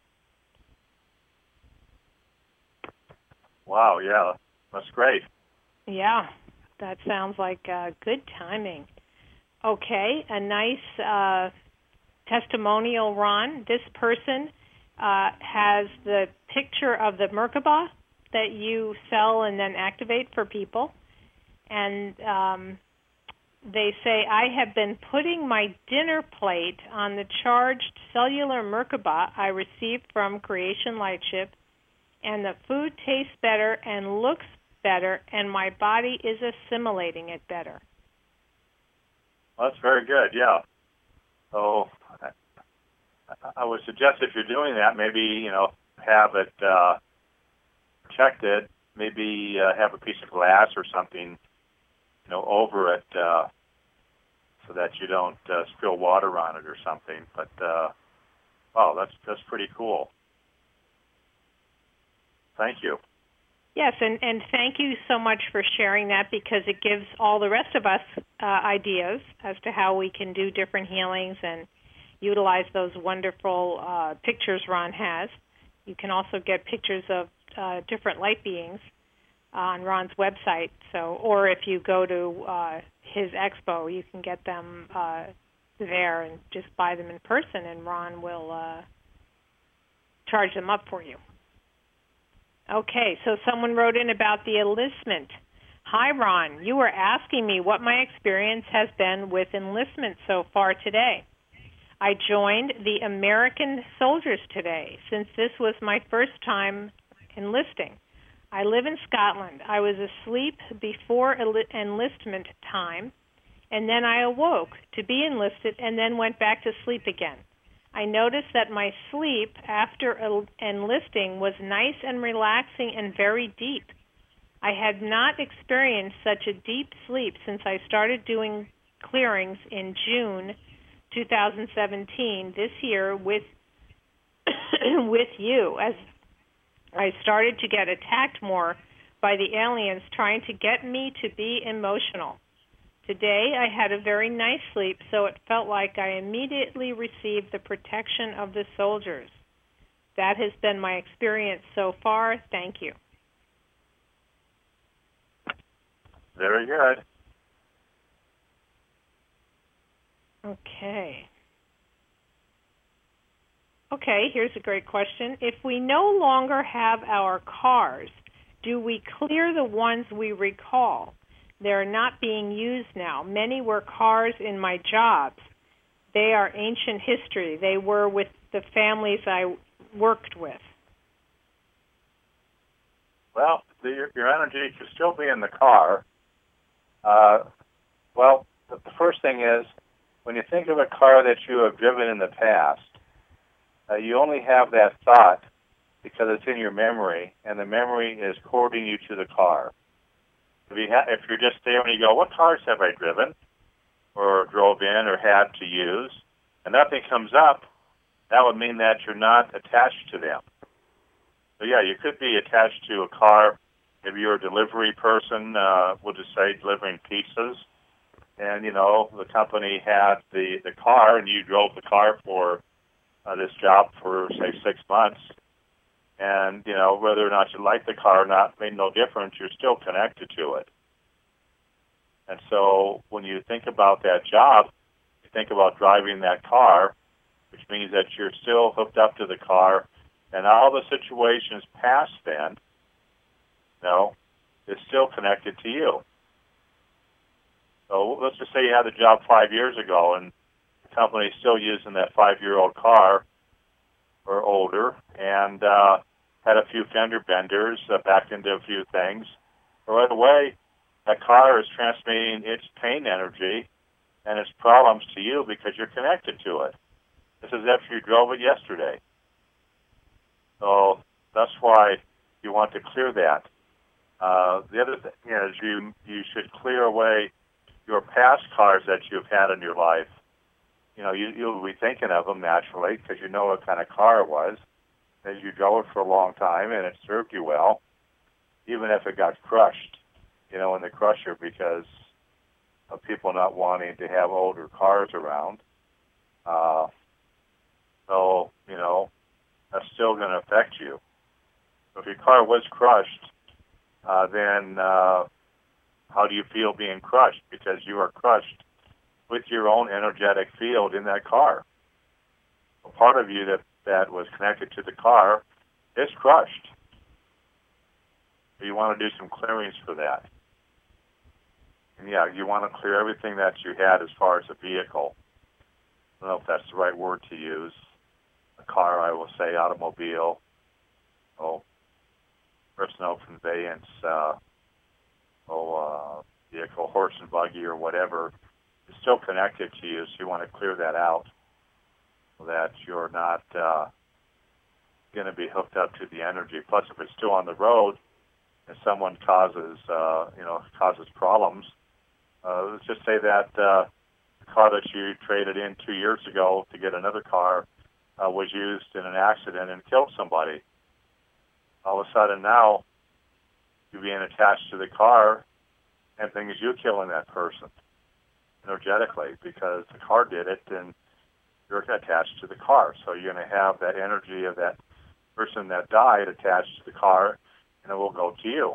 Wow, yeah, that's great. Yeah, that sounds like uh, good timing. Okay, a nice uh, testimonial, Ron. This person uh, has the picture of the Merkaba that you sell and then activate for people. And um, they say, I have been putting my dinner plate on the charged cellular Merkaba I received from Creation Lightship, and the food tastes better and looks better, and my body is assimilating it better. Well, that's very good, yeah. So I would suggest if you're doing that, maybe, you know, have it uh, protected. Maybe uh, have a piece of glass or something, you know, over it uh, so that you don't uh, spill water on it or something. But uh, wow, that's that's pretty cool. Thank you. Yes, and, and thank you so much for sharing that, because it gives all the rest of us uh, ideas as to how we can do different healings and utilize those wonderful uh, pictures Ron has. You can also get pictures of uh, different light beings on Ron's website. So, or if you go to uh, his expo, you can get them uh, there and just buy them in person, and Ron will uh, charge them up for you. Okay, so someone wrote in about the enlistment. Hi, Ron. You were asking me what my experience has been with enlistment so far today. I joined the American Soldiers today, since this was my first time enlisting. I live in Scotland. I was asleep before enlistment time, and then I awoke to be enlisted and then went back to sleep again. I noticed that my sleep after enlisting was nice and relaxing and very deep. I had not experienced such a deep sleep since I started doing clearings in June two thousand seventeen, this year with with you, as I started to get attacked more by the aliens trying to get me to be emotional. Today, I had a very nice sleep, so it felt like I immediately received the protection of the soldiers. That has been my experience so far. Thank you. Very good. Okay. Okay, here's a great question. If we no longer have our cars, do we clear the ones we recall? They're not being used now. Many were cars in my jobs. They are ancient history. They were with the families I worked with. Well, the, your, your energy could still be in the car. Uh, well, the, the first thing is, when you think of a car that you have driven in the past, uh, you only have that thought because it's in your memory, and the memory is cording you to the car. If, you ha- if you're just there and you go, what cars have I driven or drove in or had to use, and nothing comes up, that would mean that you're not attached to them. So, yeah, you could be attached to a car. If you're a delivery person, uh, we'll just say delivering pizzas, and, you know, the company had the, the car, and you drove the car for uh, this job for, say, six months. And, you know, whether or not you like the car or not made no difference. You're still connected to it. And so when you think about that job, you think about driving that car, which means that you're still hooked up to the car, and all the situations past then, you know, is still connected to you. So let's just say you had the job five years ago, and the company is still using that five-year-old car or older, and uh, had a few fender benders, uh, backed into a few things. But right away, that car is transmitting its pain energy and its problems to you because you're connected to it. This is after you drove it yesterday. So that's why you want to clear that. Uh, the other thing is you you should clear away your past cars that you've had in your life. You know, you, you'll be thinking of them naturally because you know what kind of car it was, as you drove it for a long time and it served you well, even if it got crushed, you know, in the crusher because of people not wanting to have older cars around. Uh, so, you know, that's still going to affect you. If your car was crushed, uh, then uh, how do you feel being crushed? Because you are crushed with your own energetic field in that car. A part of you that, that was connected to the car is crushed. So you want to do some clearings for that. And yeah, you want to clear everything that you had as far as a vehicle. I don't know if that's the right word to use. A car, I will say, automobile, oh, personal conveyance, uh, oh, uh, vehicle, horse and buggy or whatever. It's still connected to you, so you want to clear that out. that you're not uh, going to be hooked up to the energy. Plus, if it's still on the road and someone causes, uh, you know, causes problems, uh, let's just say that uh, the car that you traded in two years ago to get another car uh, was used in an accident and killed somebody. All of a sudden now, you're being attached to the car, and thing is you killing that person energetically because the car did it and you're attached to the car. So you're going to have that energy of that person that died attached to the car, and it will go to you.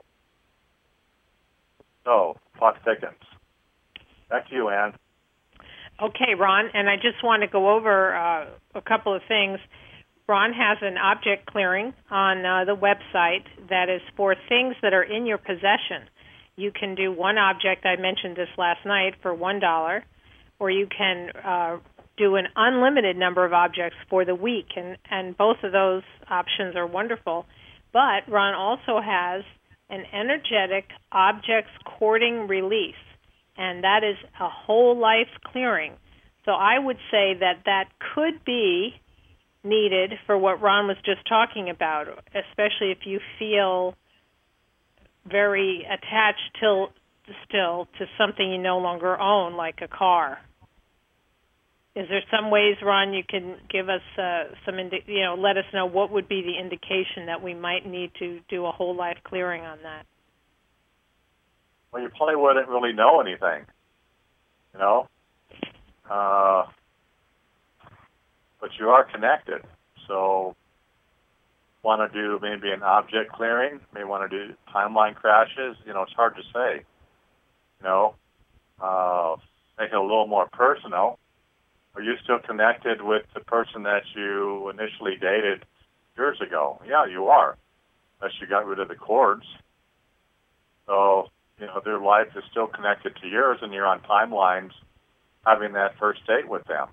So, clock thickens. Back to you, Ann. Okay, Ron, and I just want to go over uh, a couple of things. Ron has an object clearing on uh, the website that is for things that are in your possession. You can do one object, I mentioned this last night, for one dollar, or you can uh, do an unlimited number of objects for the week, and, and both of those options are wonderful. But Ron also has an energetic objects cording release, and that is a whole life clearing. So I would say that that could be needed for what Ron was just talking about, especially if you feel very attached till, still to something you no longer own, like a car. Is there some ways, Ron, you can give us uh, some, indi- you know, let us know what would be the indication that we might need to do a whole life clearing on that? Well, you probably wouldn't really know anything, you know, uh, but you are connected. So want to do maybe an object clearing, may want to do timeline crashes. You know, it's hard to say. You know, uh, make it a little more personal. Are you still connected with the person that you initially dated years ago? Yeah, you are, unless you got rid of the cords. So, you know, their life is still connected to yours, and you're on timelines having that first date with them.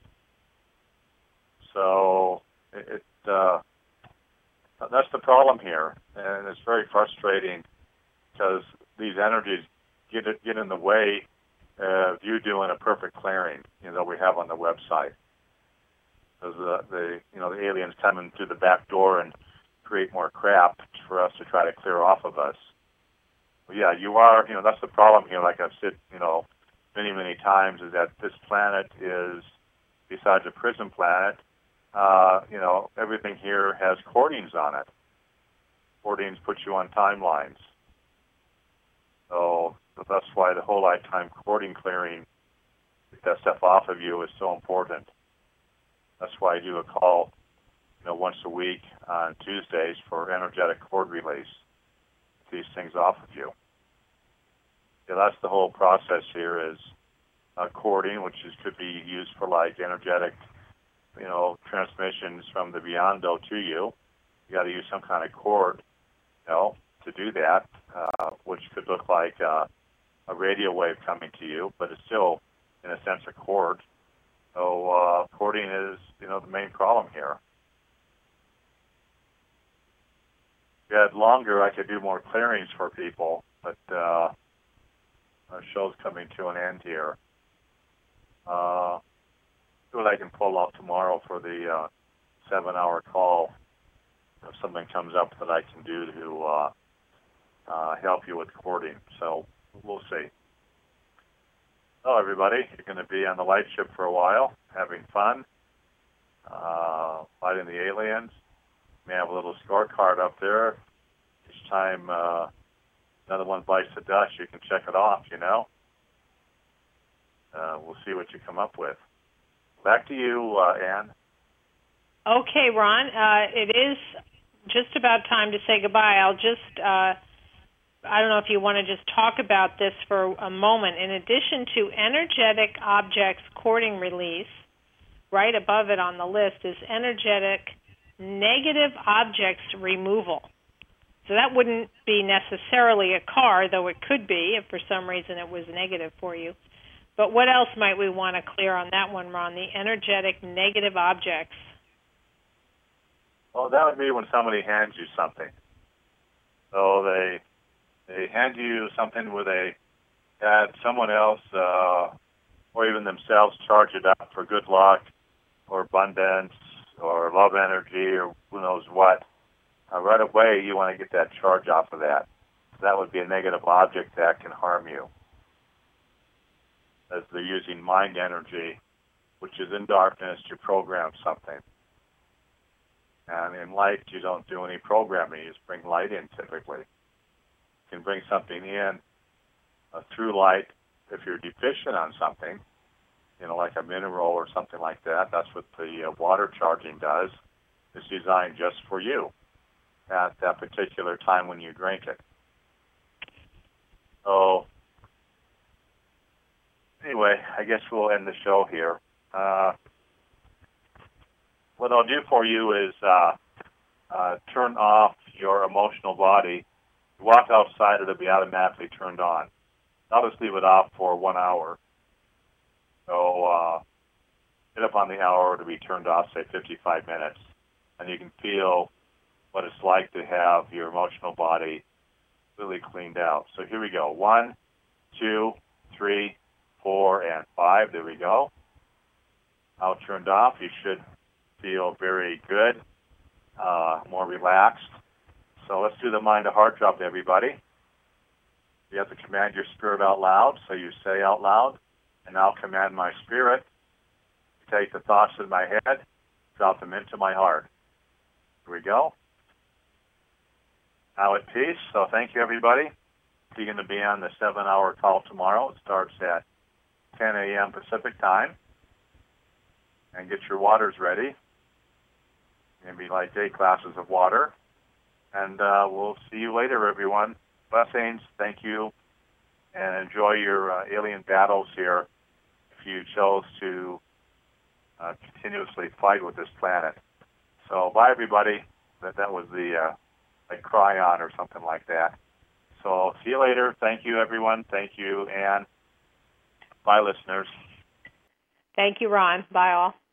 So it, it uh, that's the problem here, and it's very frustrating because these energies get get in the way of you doing a perfect clearing, you know, that we have on the website. Because the, the you know the aliens come in through the back door and create more crap for us to try to clear off of us. But yeah, you are, you know, that's the problem here. Like I've said, you know, many many times, is that this planet is, besides a prison planet, Uh, you know, everything here has cordings on it. Cordings put you on timelines. So that's why the whole lifetime cording clearing, get that stuff off of you, is so important. That's why I do a call, you know, once a week on Tuesdays for energetic cord release. Get these things off of you. Yeah, that's the whole process here is uh, cording, which is, could be used for like energetic, you know, transmissions from the Beyond-O to you. You got to use some kind of cord, you know, to do that, uh, which could look like uh, a radio wave coming to you, but it's still, in a sense, a cord. So uh, cording is, you know, the main problem here. If you had longer, I could do more clearings for people, but uh, our show's coming to an end here. Uh, what I can pull off tomorrow for the uh, seven-hour call if something comes up that I can do to uh, uh, help you with cording. So we'll see. Hello, everybody. You're going to be on the light ship for a while, having fun, uh, fighting the aliens. You may have a little scorecard up there. Each time uh, another one bites the dust, you can check it off, you know. Uh, we'll see what you come up with. Back to you, uh, Ann. Okay, Ron. Uh, it is just about time to say goodbye. I'll just, uh, I don't know if you want to just talk about this for a moment. In addition to energetic objects cording release, right above it on the list is energetic negative objects removal. So that wouldn't be necessarily a car, though it could be if for some reason it was negative for you. But what else might we want to clear on that one, Ron? The energetic negative objects. Well, that would be when somebody hands you something. So they they hand you something where they had someone else uh, or even themselves charge it up for good luck, or abundance or love energy or who knows what, uh, right away you want to get that charge off of that. So that would be a negative object that can harm you, as they're using mind energy, which is in darkness, to program something. And in light, you don't do any programming. You just bring light in, typically. You can bring something in uh, through light if you're deficient on something, you know, like a mineral or something like that. That's what the uh, water charging does. It's designed just for you at that particular time when you drink it. So, anyway, I guess we'll end the show here. Uh, what I'll do for you is uh, uh, turn off your emotional body. You walk outside, it'll be automatically turned on. I'll just leave it off for one hour. So uh, get up on the hour to be turned off, say fifty-five minutes, and you can feel what it's like to have your emotional body really cleaned out. So here we go. One, two, three, four, and five. There we go. Now turned off. You should feel very good, uh, more relaxed. So let's do the mind to heart drop, everybody. You have to command your spirit out loud, so you say out loud, and I'll command my spirit to take the thoughts in my head, drop them into my heart. Here we go. Now at peace. So thank you, everybody. You're going to be on the seven-hour call tomorrow. It starts at ten a.m. Pacific time. And get your waters ready. Maybe like eight glasses of water. And uh, we'll see you later, everyone. Blessings. Thank you. And enjoy your uh, alien battles here if you chose to uh, continuously fight with this planet. So bye, everybody. That that was the uh, like Cryon or something like that. So see you later. Thank you, everyone. Thank you, and bye, listeners. Thank you, Ron. Bye, all.